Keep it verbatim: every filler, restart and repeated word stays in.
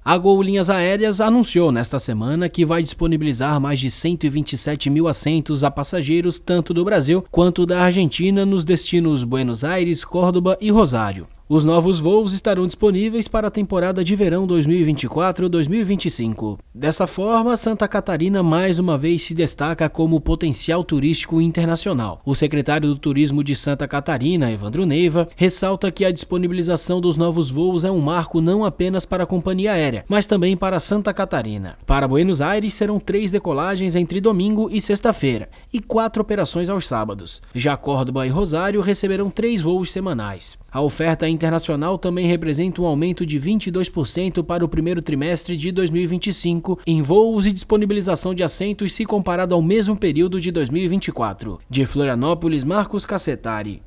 A Gol Linhas Aéreas anunciou nesta semana que vai disponibilizar mais de cento e vinte e sete mil assentos a passageiros tanto do Brasil quanto da Argentina nos destinos Buenos Aires, Córdoba e Rosário. Os novos voos estarão disponíveis para a temporada de verão dois mil e vinte e quatro a dois mil e vinte e cinco. Dessa forma, Santa Catarina mais uma vez se destaca como potencial turístico internacional. O secretário do Turismo de Santa Catarina, Evandro Neiva, ressalta que a disponibilização dos novos voos é um marco não apenas para a companhia aérea, mas também para Santa Catarina. Para Buenos Aires serão três decolagens entre domingo e sexta-feira e quatro operações aos sábados. Já Córdoba e Rosário receberão três voos semanais. A oferta internacional também representa um aumento de vinte e dois por cento para o primeiro trimestre de dois mil e vinte e cinco em voos e disponibilização de assentos se comparado ao mesmo período de dois mil e vinte e quatro. De Florianópolis, Marcos Cassetari.